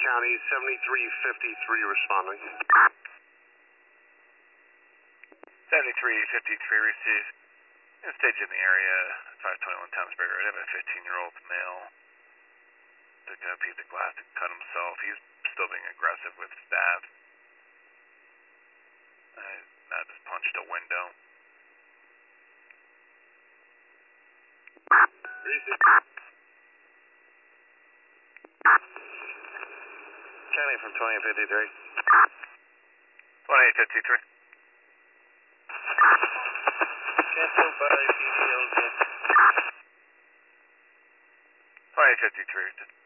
County, 7353 responding. 7353 received. Stage in the area, 521 Townsbury Road. I have a 15-year-old male. Took a piece of glass to cut himself. He's still being aggressive with stabs. I just punched a window. County from 2053. 2853. Cancel by PDLZ. 2853.